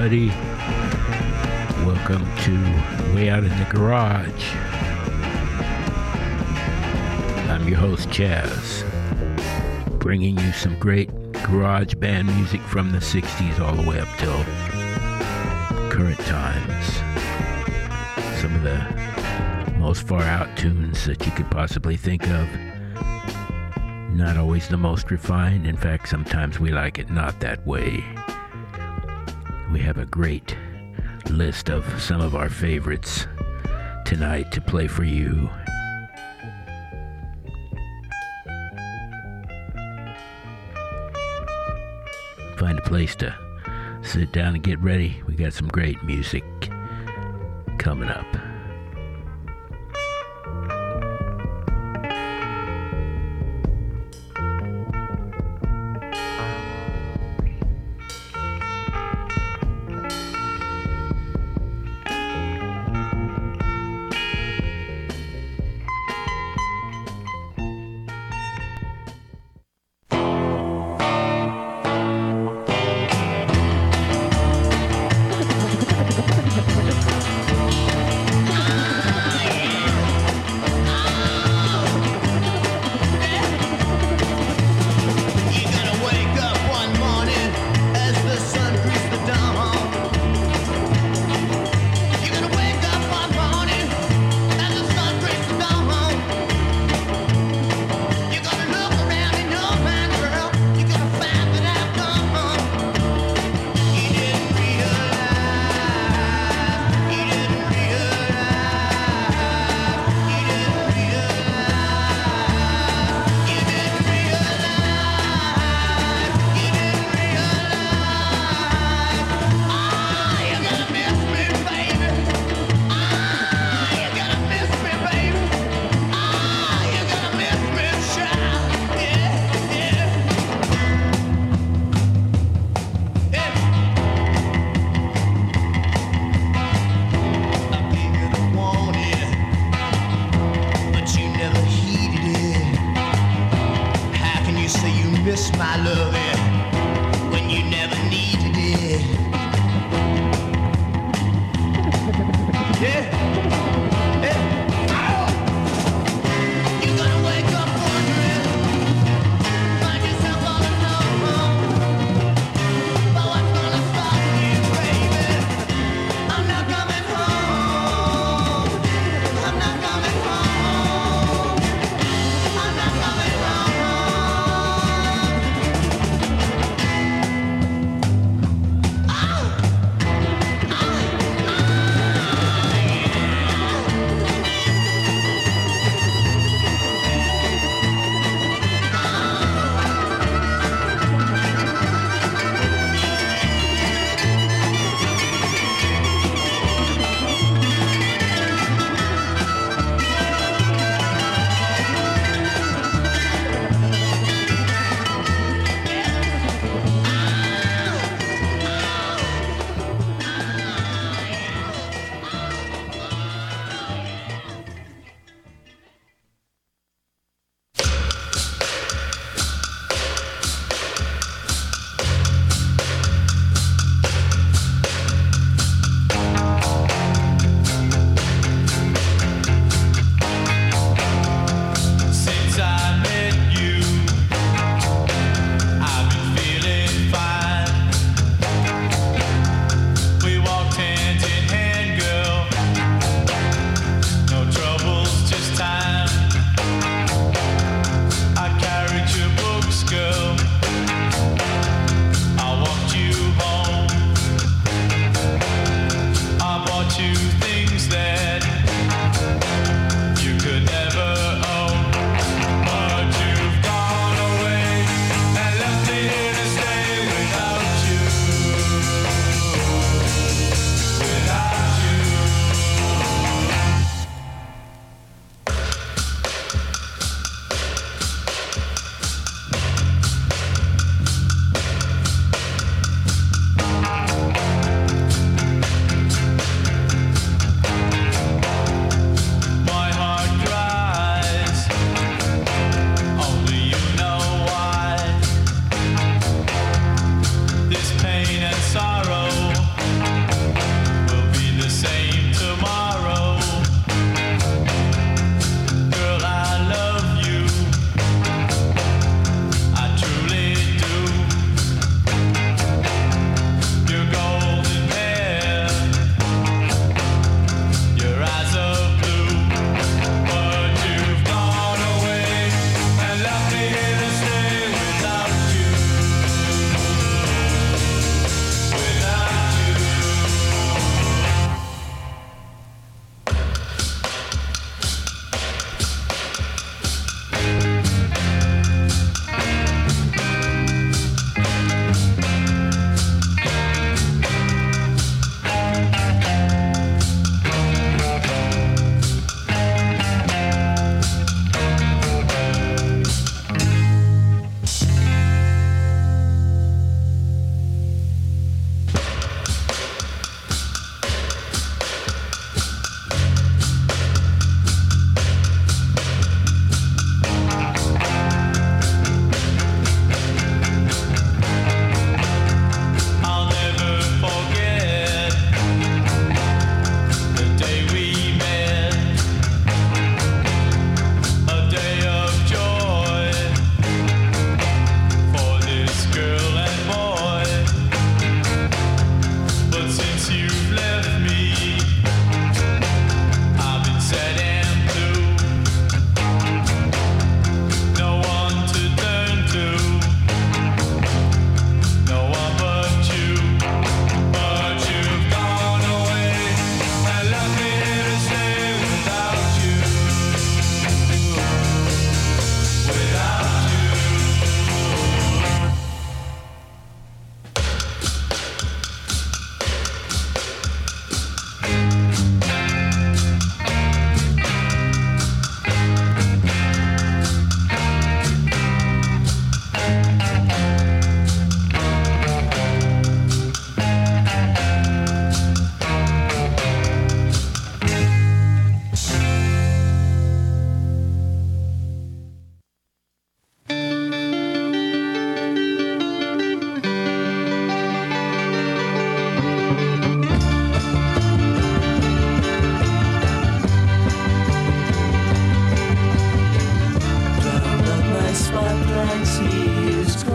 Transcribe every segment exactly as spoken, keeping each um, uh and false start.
everybody. Welcome to Way Out in the Garage. I'm your host, Chaz, bringing you some great garage band music from the sixties all the way up till current times. Some of the most far out tunes that you could possibly think of. Not always the most refined. In fact, sometimes we like it not that way. We have a great list of some of our favorites tonight to play for you. Find a place to sit down and get ready. We got some great music coming up.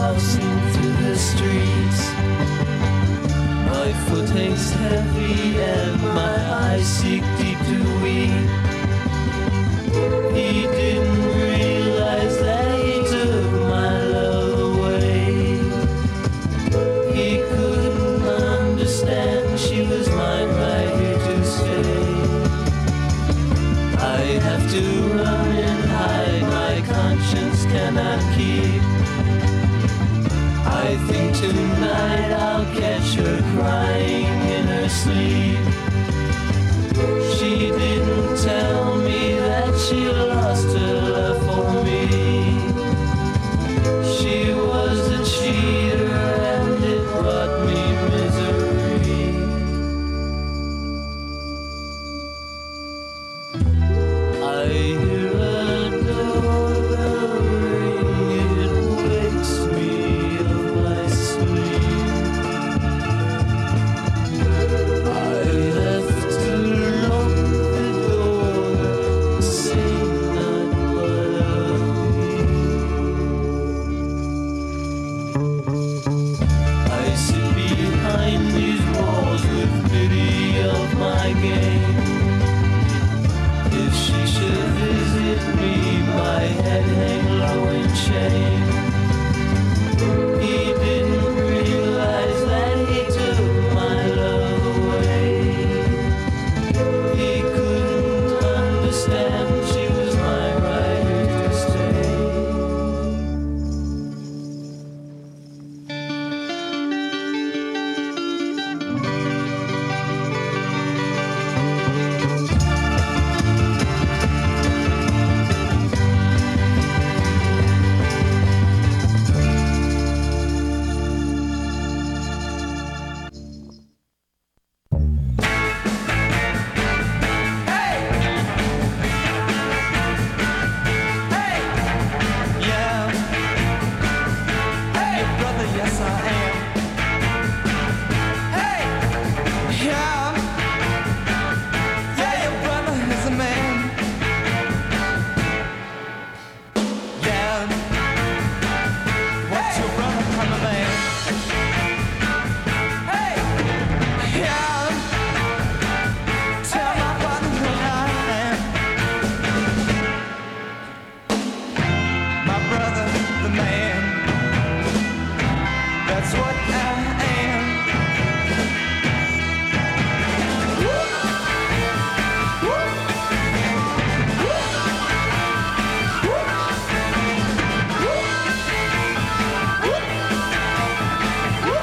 waltzing through the streets. My foot hangs heavy and my eyes seek deep to weep. He didn't realize that he took my love away. He couldn't understand she was mine right here to stay. I have to run and hide, my conscience cannot keep. I think tonight I'll catch her crying in her sleep. She didn't tell me that she lost her love for me. She was a cheater and it brought me misery. I hear a doorbell ring, it wakes me of my sleep. I have to lock the door, say not but of me. I sit behind these walls with pity of my game. If she should visit me, my head hang low in shame. He didn't realize that he took my love away. He couldn't understand she was my right to stay. Yeah. Hey, your brother, yes I am. Hey, yeah. Yeah, your brother is a man. Yeah. What's your brother from a man? Hey, yeah. Tell my brother who I am. My brother, the man. That's what I am. Woo! Woo! Woo! Woo! Woo! Woo!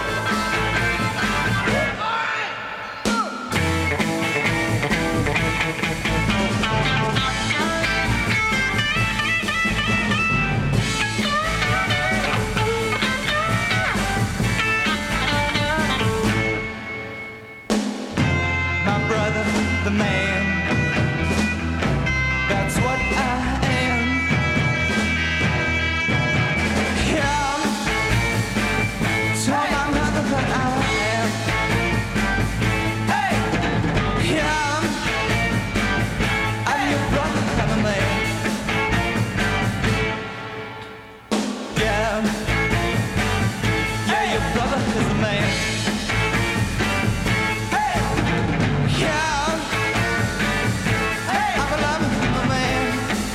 My brother, the man. That's what I am. Yeah. Tell my mother that I am. Hey. Yeah. I'm your brother, I'm a man. Yeah. Yeah, your brother is a man. Hey. Yeah. Hey, I'm a lover, I'm a man.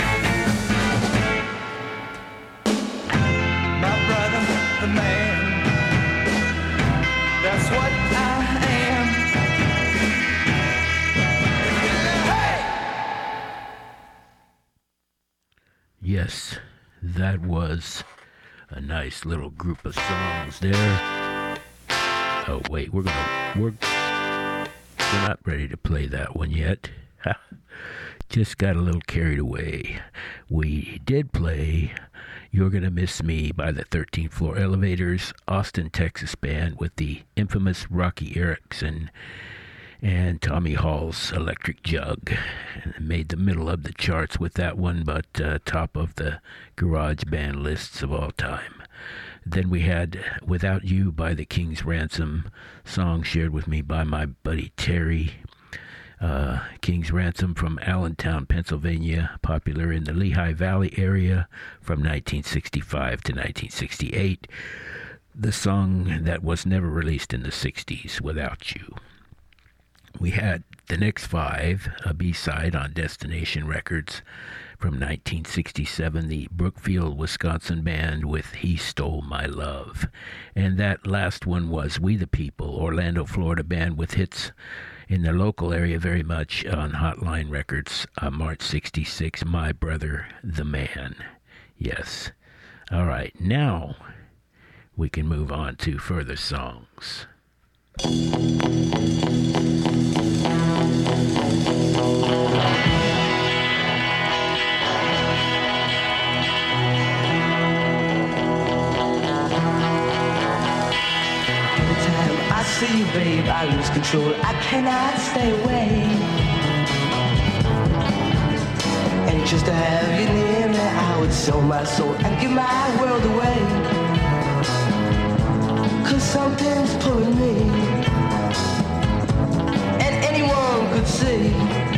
My brother, the man. That's what I am. Hey! Yes, that was a nice little group of songs there. Oh wait, we're gonna we're we're not ready to play that one yet. Just got a little carried away. We did play You're Gonna Miss Me by the thirteenth Floor Elevators, Austin, Texas band with the infamous Rocky Erickson and Tommy Hall's Electric Jug. And made the middle of the charts with that one, but uh, top of the garage band lists of all time. Then we had Without You by the King's Ransom, song shared with me by my buddy Terry. Uh, King's Ransom from Allentown, Pennsylvania, popular in the Lehigh Valley area from nineteen sixty-five to nineteen sixty-eight. The song that was never released in the sixties, Without You. We had The Next Five, a B-side on Destination Records from nineteen sixty-seven, the Brookfield, Wisconsin band with He Stole My Love. And that last one was We the People, Orlando, Florida band with hits in the local area very much on Hotline Records, uh, March sixty-six, My Brother the Man. Yes. All right, now we can move on to further songs. I see you, babe, I lose control. I cannot stay away. And just to have you near me, I would sell my soul and give my world away. Cause something's pulling me, and anyone could see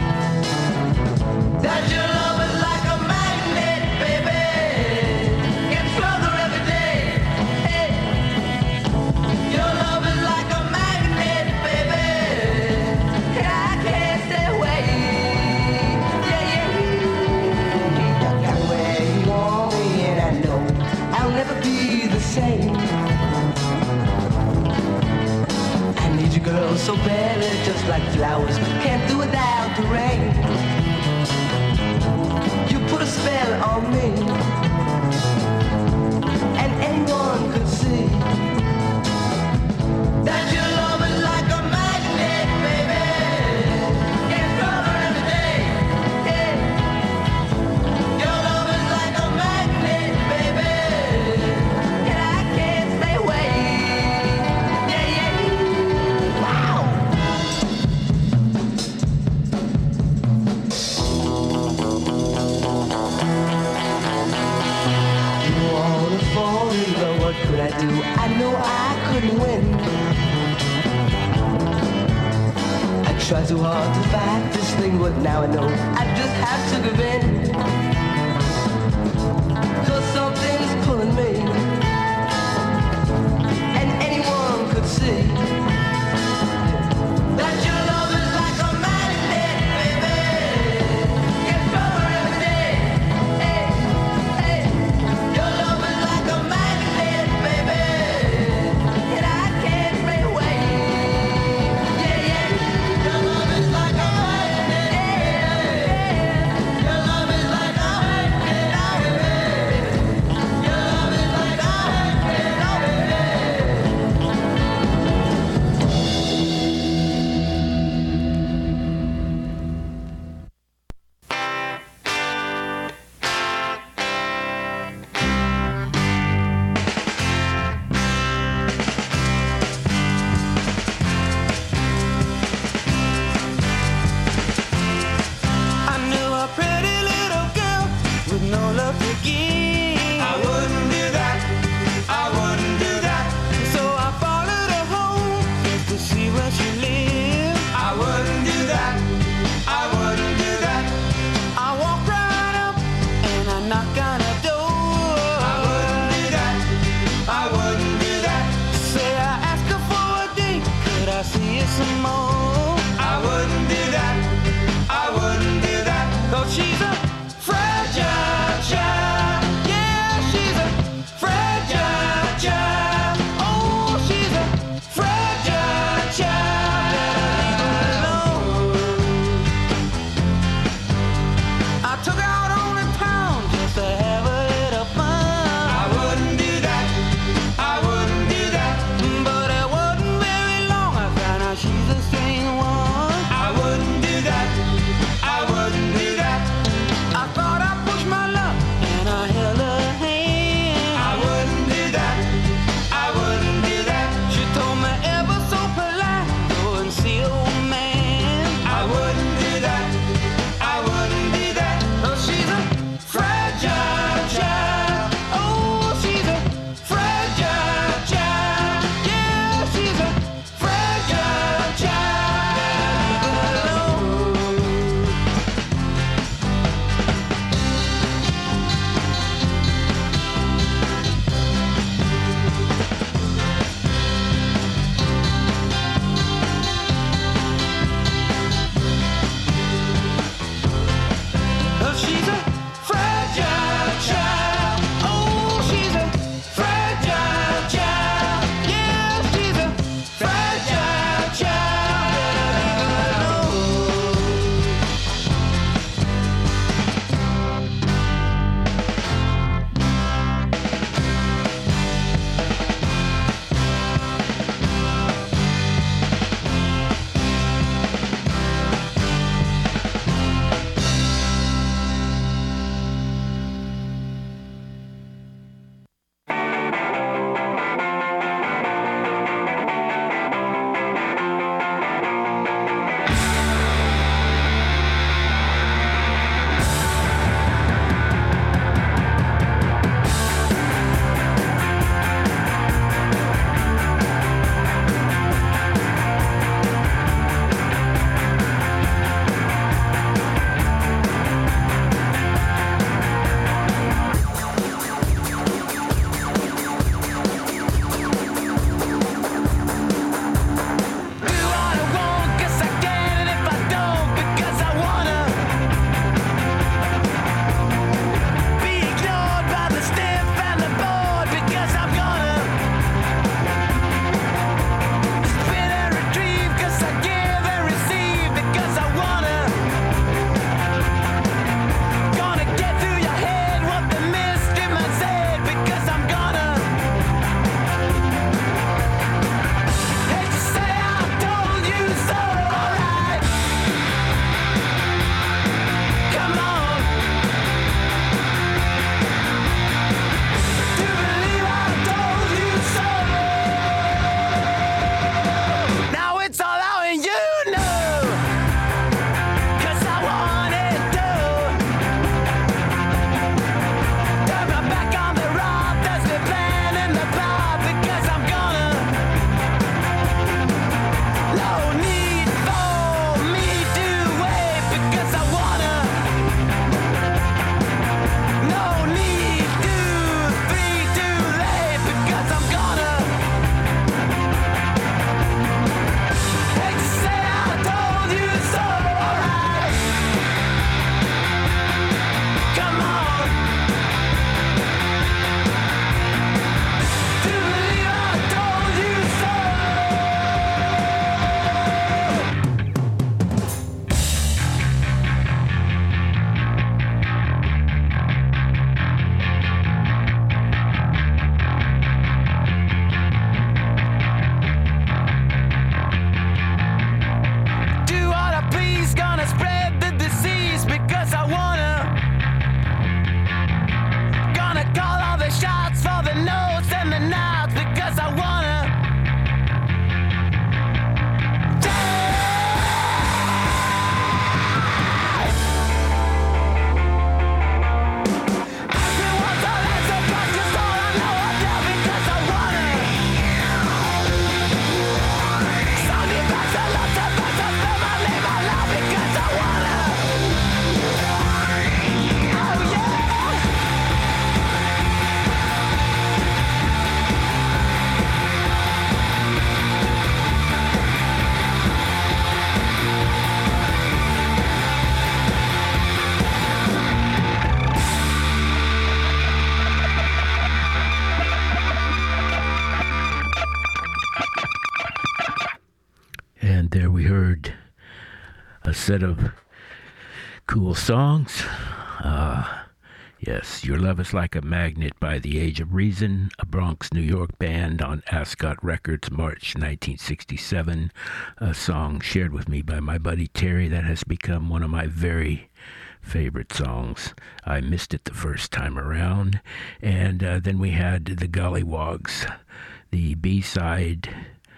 that your love is like a magnet, baby. Gets further every day. Hey. Your love is like a magnet, baby. And I can't stay away. Yeah, yeah. You got where you want me, and I know I'll never be the same. I need you, girl, so badly, just like flowers can't do without the rain. You put a spell on me, and anyone could see that your love is like a magnet, baby. Gets stronger every day. Yeah. Your love is like a magnet, baby, and I can't stay away. Yeah, yeah. Wow. You wanna fall in love, what could I do? I know I couldn't win. I tried too hard to fight this thing, but now I know I just have to give in. Cause something's pulling me, and anyone could see that your love is like a magnet, baby. Gets stronger every day. Hey, hey. Your love is like a magnet, baby, and I can't stay away. Yeah, yeah. Your love is like a magnet. Yeah, your love is like a magnet, baby. Your love is like a magnet, baby. I knew a pretty little girl with no love to give. I wouldn't do that. I wouldn't do that. So I followed her home just to see where she lived. I wouldn't do that. I wouldn't do that. I walked right up and I knocked on her door. I wouldn't do that. I wouldn't do that. Say I asked her for a date, could I see you some more? I wouldn't do that. I wouldn't do that. Cause she's a fragile child. set of cool songs. Uh, yes, Your Love is Like a Magnet by The Age of Reason, a Bronx, New York band on Ascot Records, March nineteen sixty-seven. A song shared with me by my buddy Terry that has become one of my very favorite songs. I missed it the first time around. And uh, then we had the Gollywogs, the B-side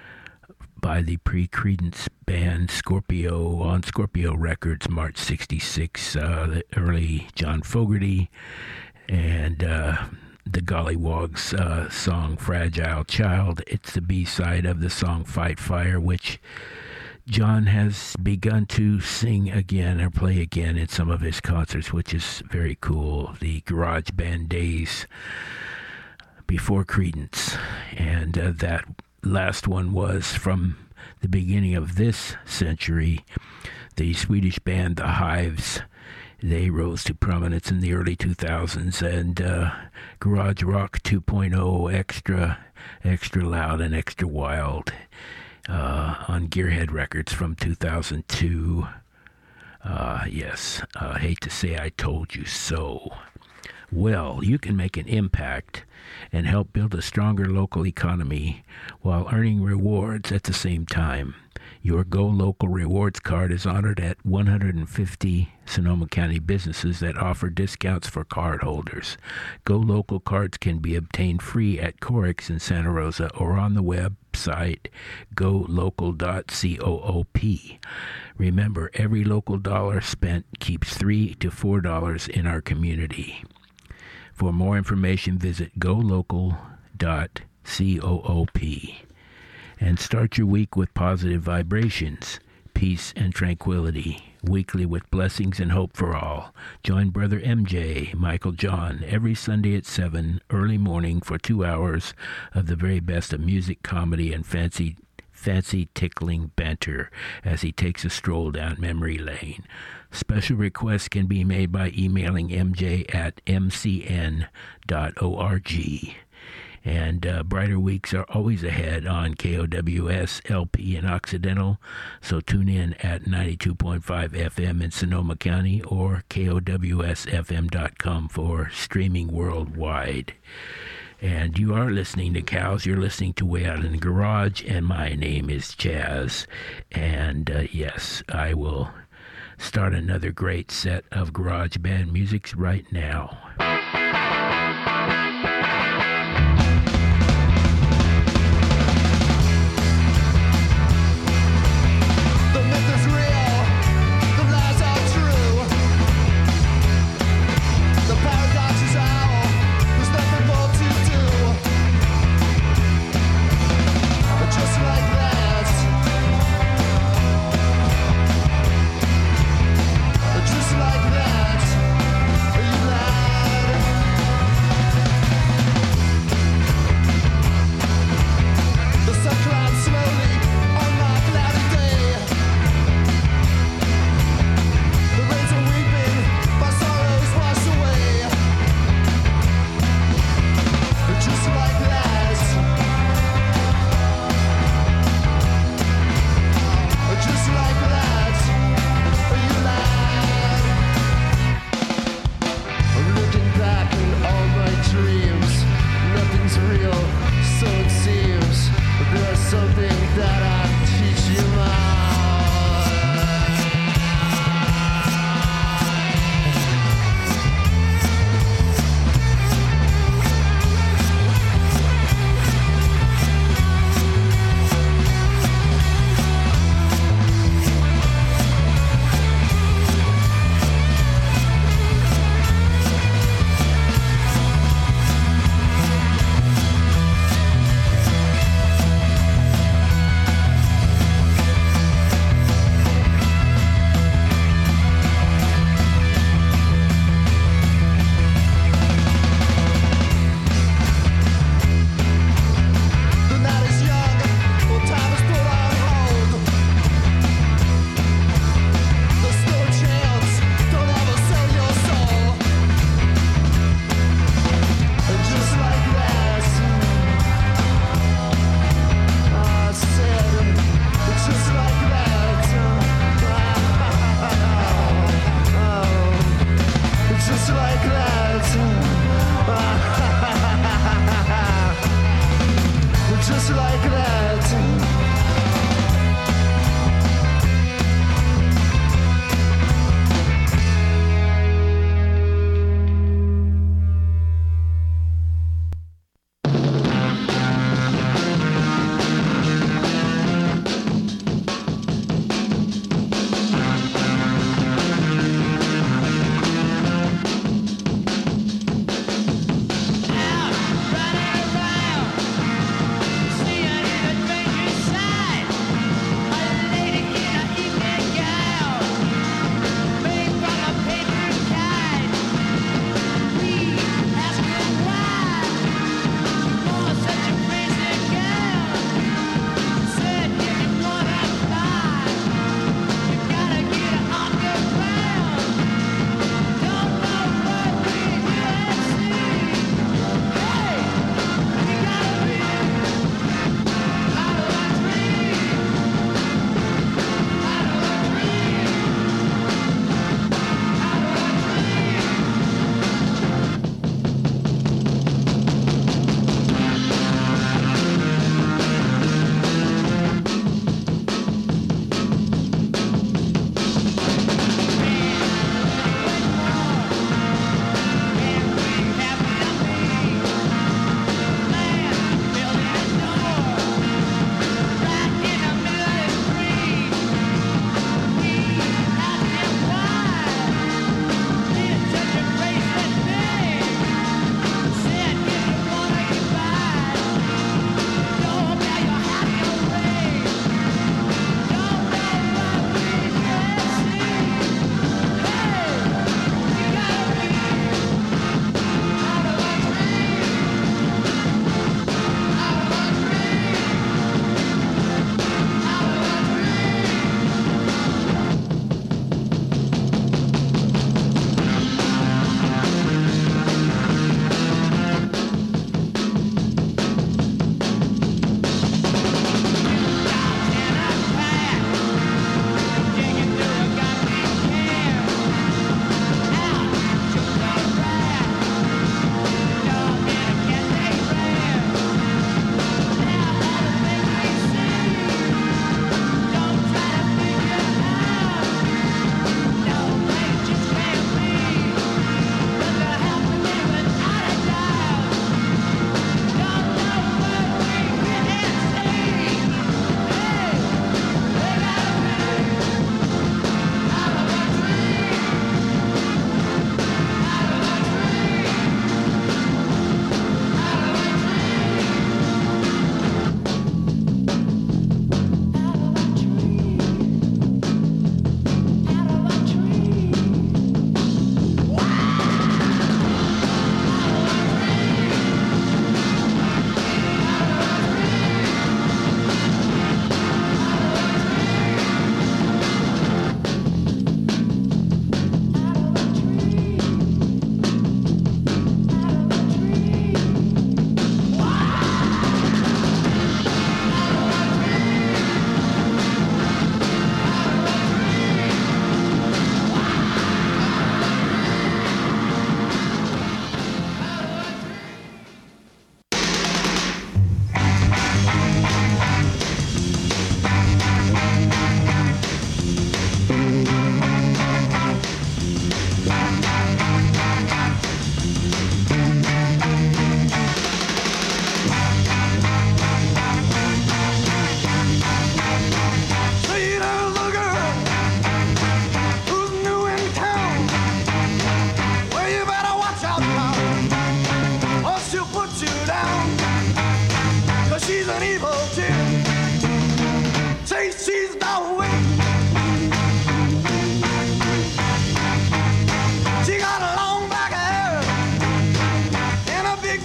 by the pre-Creedence band Scorpio on Scorpio Records, March sixty-six, uh, the early John Fogerty, and uh, the Gollywogs uh, song Fragile Child. It's the B-side of the song Fight Fire, which John has begun to sing again or play again in some of his concerts, which is very cool. The garage band days before Creedence. And uh, that last one was from the beginning of this century. The Swedish band The Hives, they rose to prominence in the early two thousands, and uh, garage rock two point oh, extra, extra loud and extra wild. Uh, on Gearhead Records from two thousand two. Uh, yes, uh, hate to say I told you so. Well, you can make an impact and help build a stronger local economy while earning rewards at the same time. Your Go Local Rewards card is honored at one hundred fifty Sonoma County businesses that offer discounts for cardholders. Go Local cards can be obtained free at Corix in Santa Rosa or on the website go local dot coop. Remember, every local dollar spent keeps three to four dollars in our community. For more information, visit go local dot coop. And start your week with positive vibrations, peace and tranquility, weekly with blessings and hope for all. Join Brother M J, Michael John, every Sunday at seven, early morning for two hours of the very best of music, comedy, and fancy fancy tickling banter as he takes a stroll down memory lane. Special requests can be made by emailing m j at m c n dot org. And uh, brighter weeks are always ahead on K O W S L P in Occidental, so tune in at ninety-two point five F M in Sonoma County or K O W S F M dot com for streaming worldwide. And you are listening to Cows. You're listening to Way Out in the Garage, and my name is Chaz. And uh, yes, I will start another great set of garage band music right now. Just like that, you lied.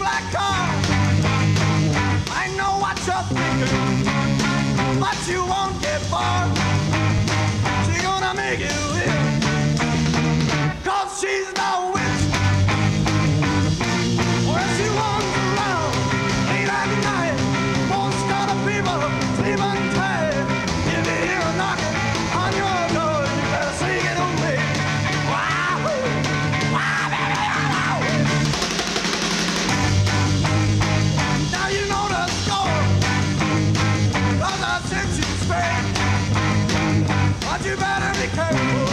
black car. I know what you're thinking, but you won't get far. She's gonna make you ill, cause she's no witch. Well, she wanders around late at night, most kind of people sleeping tight. If you hear a knocking on your door, you better say it away. Wow, wow, baby, wow. Now you know the score, cause I sent you straight. But you better be careful.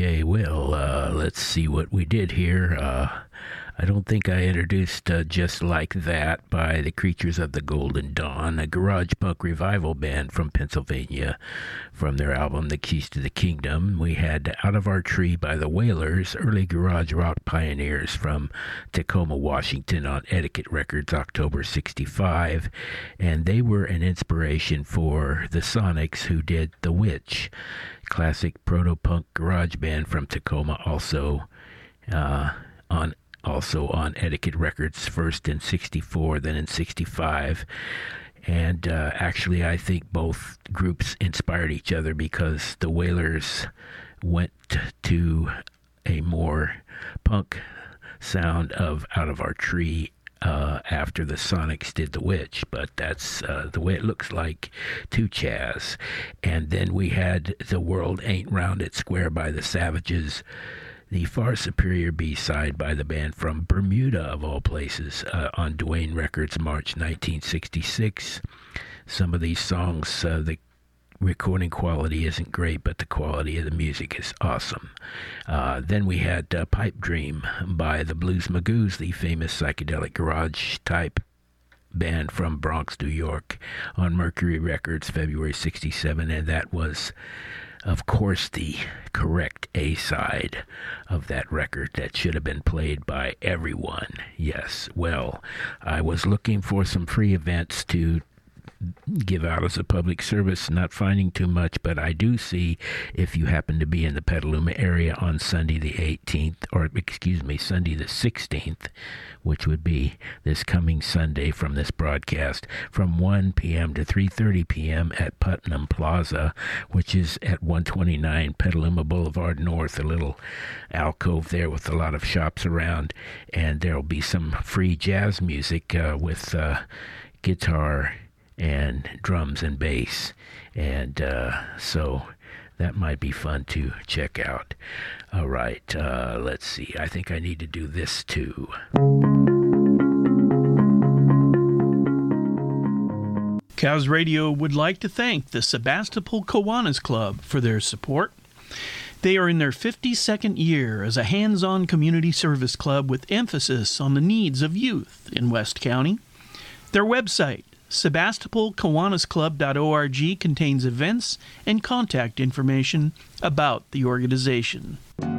Okay, well, uh, let's see what we did here. Uh, I don't think I introduced uh, Just Like That by the Creatures of the Golden Dawn, a garage punk revival band from Pennsylvania. From their album The Keys to the Kingdom, we had Out of Our Tree by the Wailers, early garage rock pioneers from Tacoma, Washington on Etiquette Records, October sixty-five, and they were an inspiration for the Sonics, who did The Witch, classic proto-punk garage band from Tacoma, also uh, on also on Etiquette Records, first in sixty-four, then in sixty-five. And uh, actually, I think both groups inspired each other, because the Wailers went to a more punk sound of Out of Our Tree uh, after the Sonics did The Witch, but that's uh, the way it looks like to Chaz. And then we had The World Ain't Rounded Square by the Savages, the far superior B-side by the band from Bermuda, of all places, uh, on Duane Records, March nineteen sixty-six. Some of these songs, uh, the recording quality isn't great, but the quality of the music is awesome. Uh, then we had uh, Pipe Dream by the Blues Magoos, the famous psychedelic garage type band from Bronx, New York, on Mercury Records, February sixty-seven, and that was, of course, the correct A-side of that record that should have been played by everyone. Yes, well, I was looking for some free events to give out as a public service, not finding too much, but I do see, if you happen to be in the Petaluma area on Sunday the eighteenth, or excuse me, Sunday the sixteenth, which would be this coming Sunday from this broadcast, from one p.m. to three thirty p.m. at Putnam Plaza, which is at one twenty-nine Petaluma Boulevard North, a little alcove there with a lot of shops around, and there will be some free jazz music uh, with uh, guitar and drums and bass, and uh, so that might be fun to check out. All right, uh, let's see. I think I need to do this too. Cows Radio would like to thank the Sebastopol Kiwanis Club for their support. They are in their fifty-second year as a hands-on community service club with emphasis on the needs of youth in West County. Their website, Sebastopol Kiwanis Club dot org, contains events and contact information about the organization.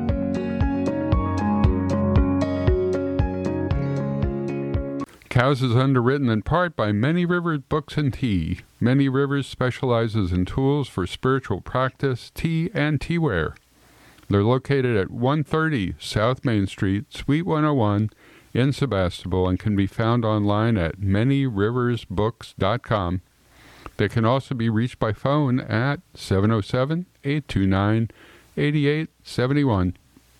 Cows is underwritten in part by Many Rivers Books and Tea. Many Rivers specializes in tools for spiritual practice, tea, and teaware. They're located at one thirty South Main Street, Suite one oh one, in Sebastopol, and can be found online at many rivers books dot com. They can also be reached by phone at seven oh seven, eight two nine, eight eight seven one.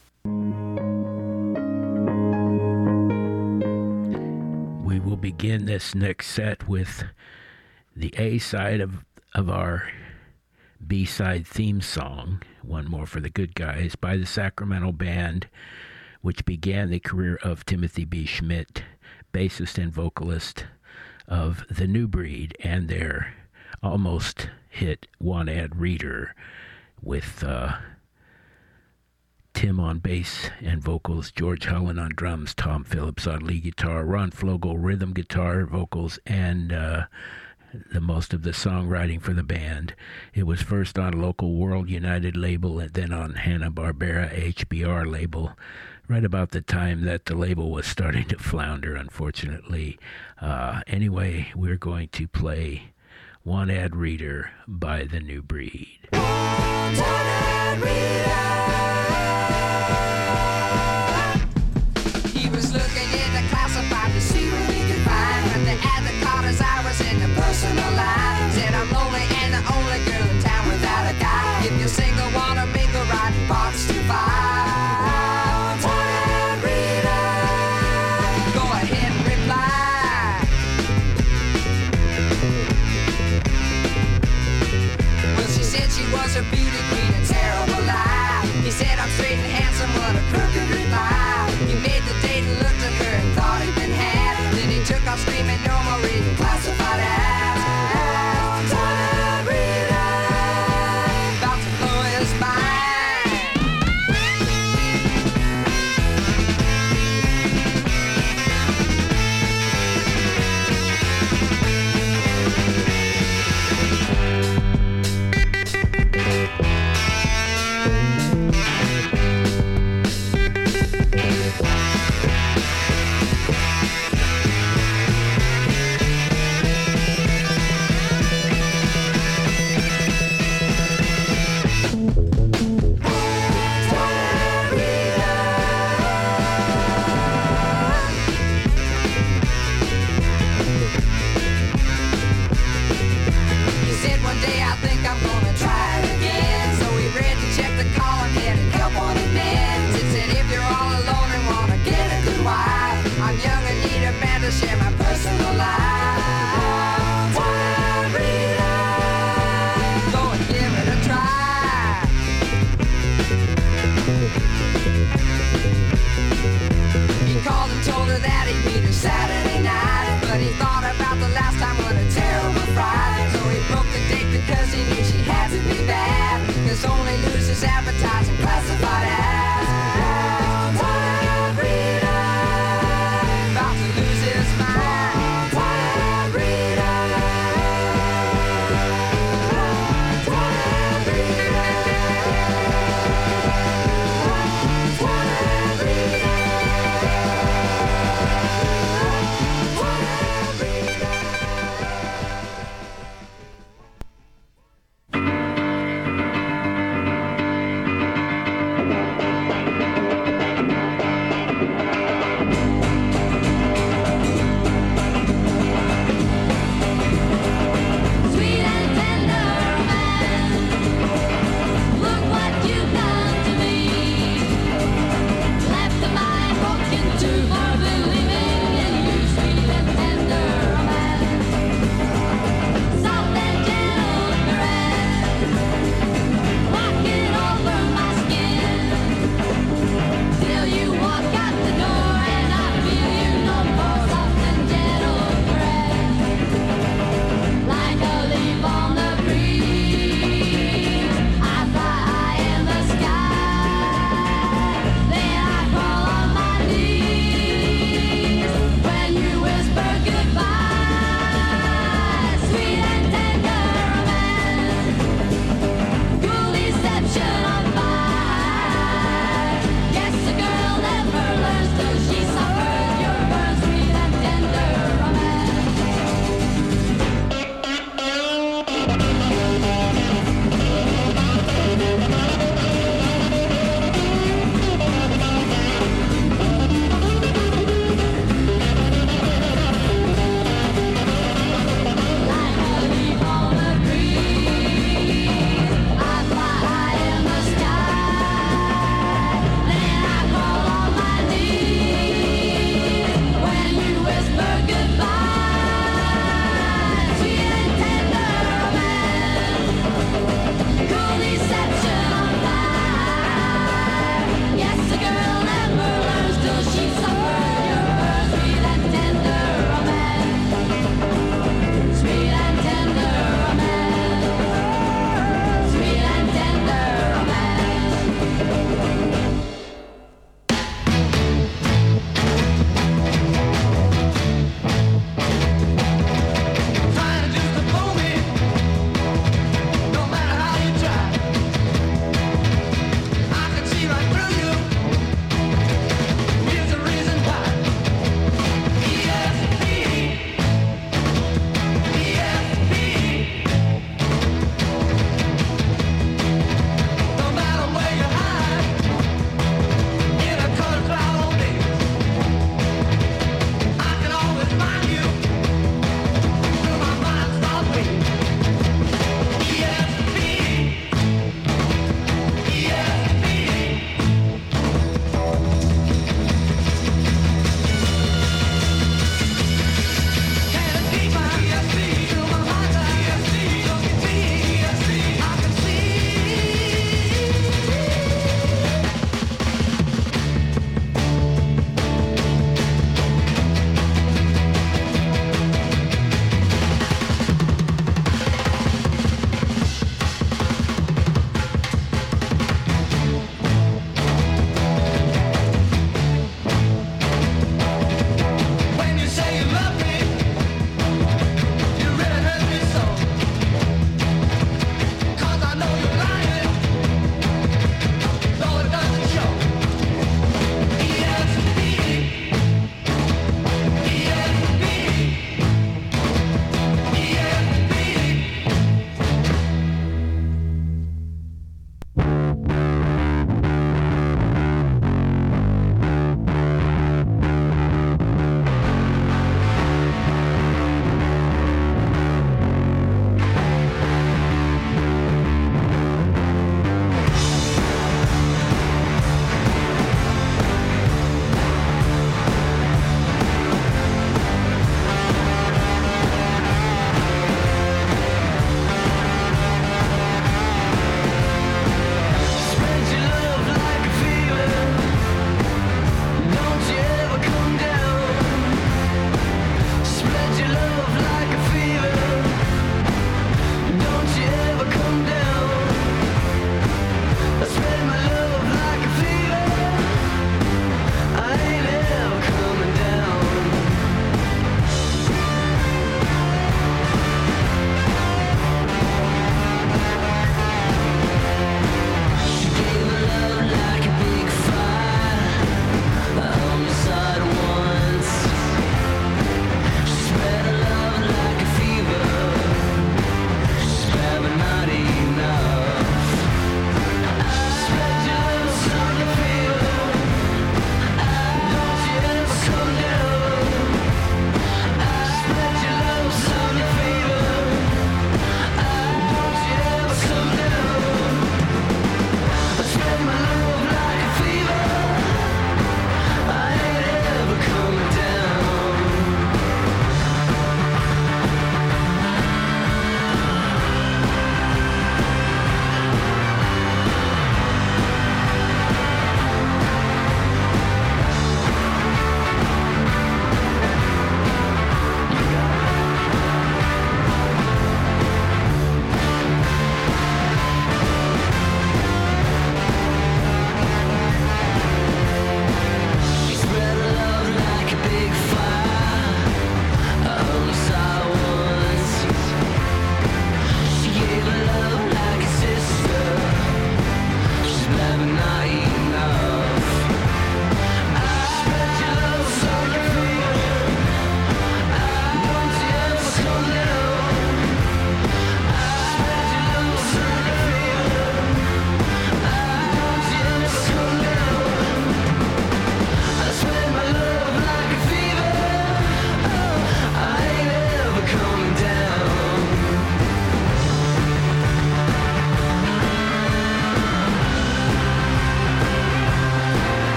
We will begin this next set with the A-side of, of our B-side theme song, One More for the Good Guys, by the Sacramento Band, which began the career of Timothy B. Schmidt, bassist and vocalist of The New Breed, and their almost hit One Ad Reader, with uh, Tim on bass and vocals, George Hullen on drums, Tom Phillips on lead guitar, Ron Flogel rhythm guitar, vocals, and uh, the most of the songwriting for the band. It was first on local World United label and then on Hanna-Barbera H B R label, right about the time that the label was starting to flounder, unfortunately. Uh, anyway, we're going to play One Ad Reader by The New Breed. One Ad Reader. He was looking in the classified to see what he could find. When the ad that caught his eye was in the personal line. Said, I'm lonely and the only girl in town without a guy. If you're single, wanna mingle, right, box to five. One Ad Reader. Go ahead and reply. Well, she said she was a beauty queen, a terrible lie.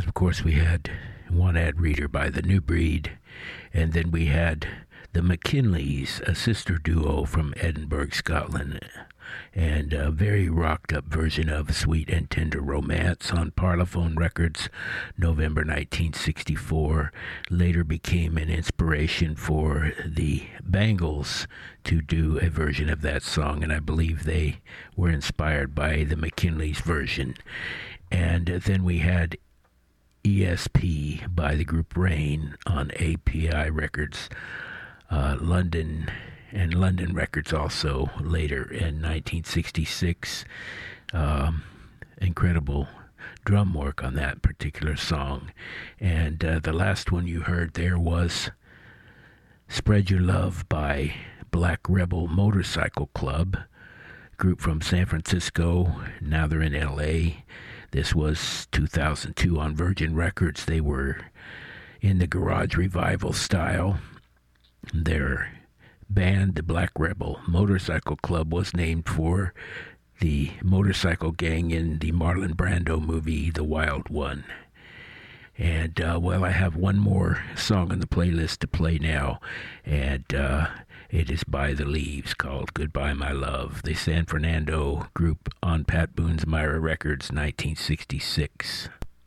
of course, we had One Ad Reader by The New Breed, and then we had the McKinleys, a sister duo from Edinburgh, Scotland, and a very rocked-up version of Sweet and Tender Romance on Parlophone Records, November nineteen sixty-four. Later became an inspiration for the Bangles to do a version of that song, and I believe they were inspired by the McKinleys' version. And then we had E S P by the group Rain on A P I Records, uh, London, and London Records also later in nineteen sixty-six. Um, incredible drum work on that particular song. And uh, the last one you heard there was Spread Your Love by Black Rebel Motorcycle Club, group from San Francisco. Now they're in L A. This was two thousand two on Virgin Records. They were in the garage revival style. Their band, the Black Rebel Motorcycle Club, was named for the motorcycle gang in the Marlon Brando movie, The Wild One. And, uh, well, I have one more song on the playlist to play now, and uh, it is by The Leaves, called Goodbye My Love, the San Fernando group on Pat Boone's Myra Records, nineteen sixty-six.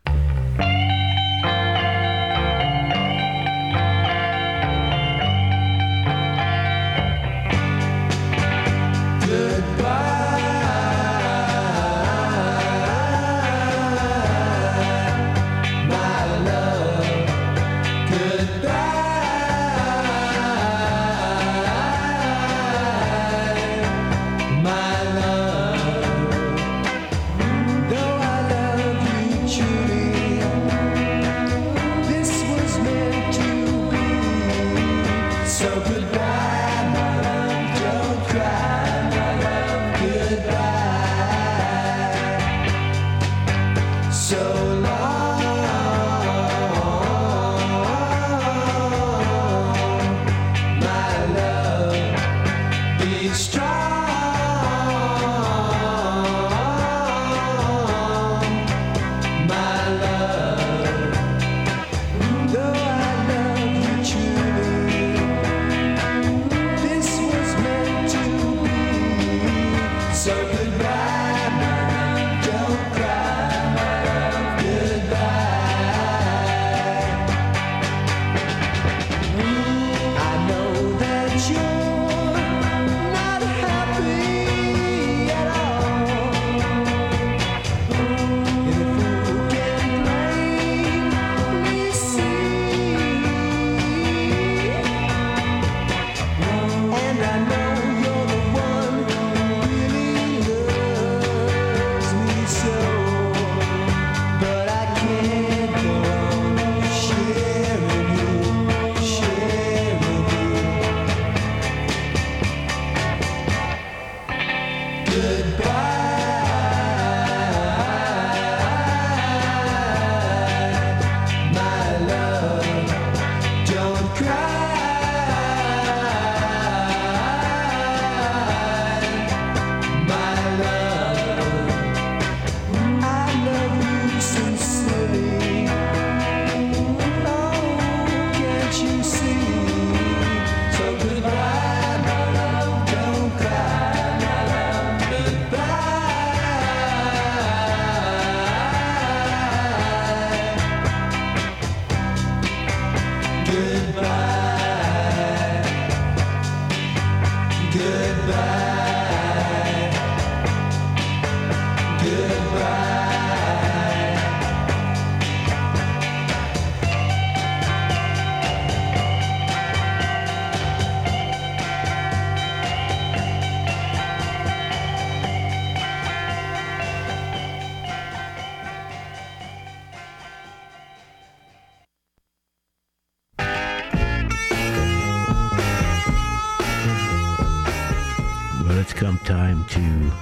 Come time to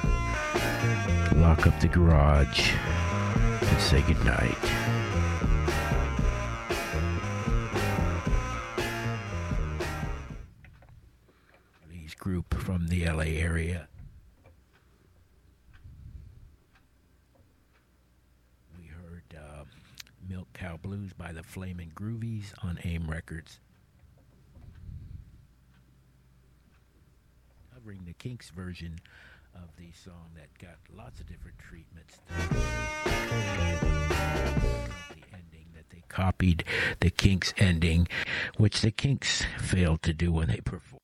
lock up the garage and say goodnight. These group from the L A area. We heard uh, Milk Cow Blues by the Flamin' Groovies on AIM Records. Covering the Kinks version of the song that got lots of different treatments. The ending that they copied, the Kinks ending, which the Kinks failed to do when they performed.